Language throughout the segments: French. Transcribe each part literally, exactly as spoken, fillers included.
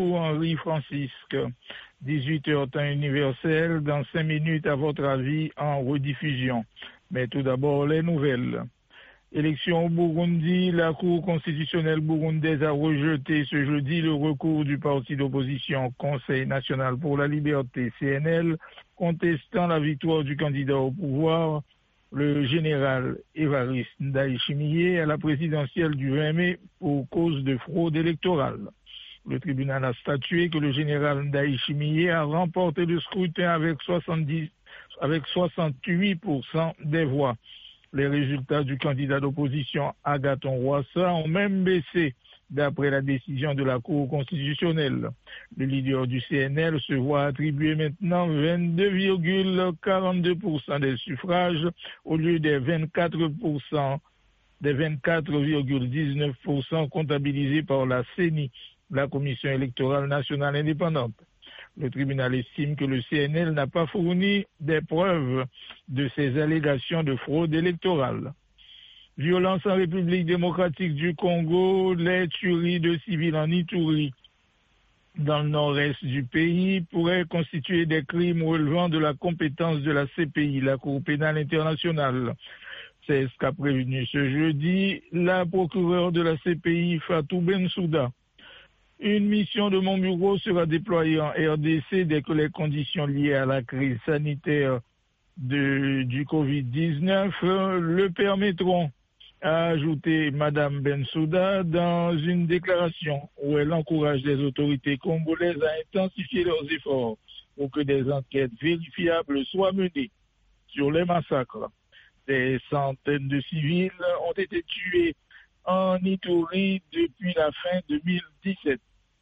Bonjour Henri Francisque. dix-huit heures temps universel, dans cinq minutes à votre avis en rediffusion. Mais tout d'abord les nouvelles. Élection au Burundi, la Cour constitutionnelle burundaise a rejeté ce jeudi le recours du parti d'opposition Conseil national pour la liberté C N L contestant la victoire du candidat au pouvoir, le général Évariste Ndayishimiye, à la présidentielle du vingt mai pour cause de fraude électorale. Le tribunal a statué que le général Ndayishimiye a remporté le scrutin avec, soixante-dix, avec soixante-huit pour cent des voix. Les résultats du candidat d'opposition Agathon Rwasa ont même baissé d'après la décision de la Cour constitutionnelle. Le leader du C N L se voit attribuer maintenant vingt-deux virgule quarante-deux pour cent des suffrages au lieu des vingt-quatre pour cent, des vingt-quatre virgule dix-neuf pour cent comptabilisés par la C E N I, la Commission électorale nationale indépendante. Le tribunal estime que le C N L n'a pas fourni des preuves de ces allégations de fraude électorale. Violence en République démocratique du Congo, les tueries de civils en Ituri, dans le nord-est du pays, pourraient constituer des crimes relevant de la compétence de la C P I, la Cour pénale internationale. C'est ce qu'a prévenu ce jeudi la procureure de la C P I, Fatou Bensouda. Une mission de mon bureau sera déployée en R D C dès que les conditions liées à la crise sanitaire de, du covid dix-neuf le permettront, a ajouté Madame Bensouda dans une déclaration où elle encourage les autorités congolaises à intensifier leurs efforts pour que des enquêtes vérifiables soient menées sur les massacres. Des centaines de civils ont été tués en Ituri depuis la fin deux mille dix-sept.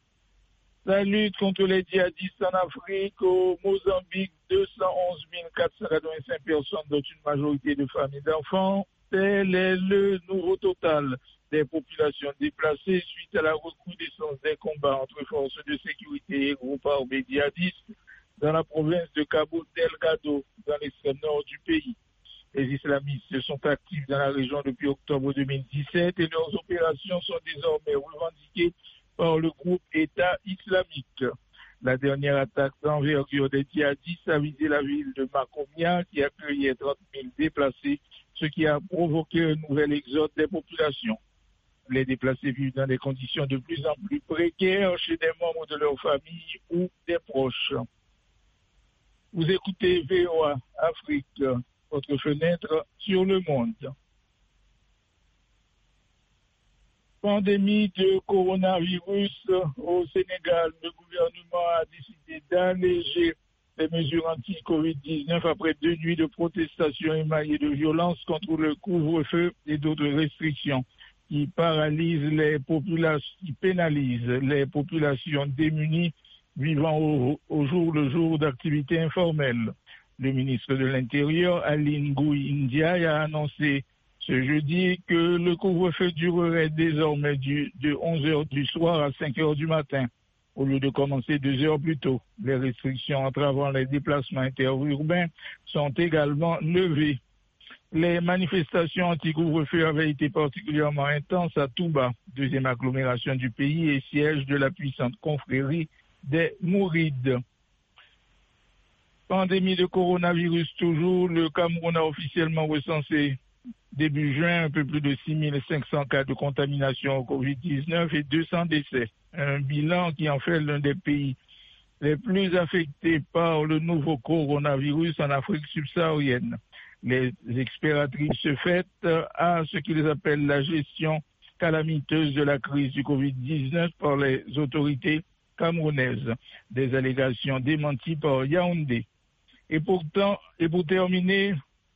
La lutte contre les djihadistes en Afrique, au Mozambique, deux cent onze mille quatre cent quatre-vingt-cinq personnes, dont une majorité de femmes et d'enfants. Tel est le nouveau total des populations déplacées suite à la recrudescence des combats entre forces de sécurité et groupes armés djihadistes dans la province de Cabo Delgado, dans l'extrême nord du pays. Les islamistes sont actifs dans la région depuis octobre deux mille dix-sept et leurs opérations sont désormais revendiquées par le groupe État islamique. La dernière attaque d'envergure des djihadistes a visé la ville de Makomia qui accueillait trente mille déplacés, ce qui a provoqué un nouvel exode des populations. Les déplacés vivent dans des conditions de plus en plus précaires chez des membres de leur famille ou des proches. Vous écoutez V O A Afrique, votre fenêtre sur le monde. Pandémie de coronavirus au Sénégal, le gouvernement a décidé d'alléger les mesures anti-covid dix-neuf après deux nuits de protestations émaillées de violence contre le couvre-feu et d'autres restrictions qui paralysent les populations, qui pénalisent les populations démunies vivant au, au jour le jour d'activités informelles. Le ministre de l'Intérieur, Aline Ngouille Ndiaye, a annoncé ce jeudi que le couvre-feu durerait désormais du, de onze heures du soir à cinq heures du matin, au lieu de commencer deux heures plus tôt. Les restrictions entravant les déplacements interurbains sont également levées. Les manifestations anti-couvre-feu avaient été particulièrement intenses à Touba, deuxième agglomération du pays et siège de la puissante confrérie des Mourides. Pandémie de coronavirus toujours, le Cameroun a officiellement recensé début juin un peu plus de six mille cinq cents cas de contamination au covid dix-neuf et deux cents décès. Un bilan qui en fait l'un des pays les plus affectés par le nouveau coronavirus en Afrique subsaharienne. Les experts attribuent ce fait à ce qu'ils appellent la gestion calamiteuse de la crise du covid dix-neuf par les autorités camerounaises. Des allégations démenties par Yaoundé. Et pourtant, et pour terminer,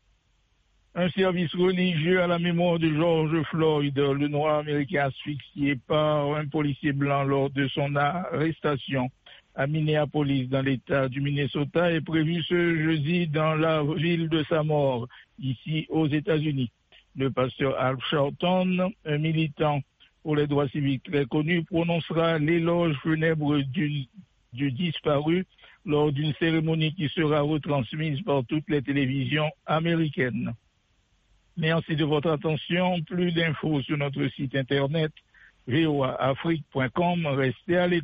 un service religieux à la mémoire de George Floyd, le noir américain asphyxié par un policier blanc lors de son arrestation à Minneapolis, dans l'État du Minnesota, est prévu ce jeudi dans la ville de sa mort, ici aux États-Unis. Le pasteur Al Sharpton, un militant pour les droits civiques très connu, prononcera l'éloge funèbre du, du disparu lors d'une cérémonie qui sera retransmise par toutes les télévisions américaines. Merci de votre attention. Plus d'infos sur notre site internet v o a afrique point com. Restez à l'écoute.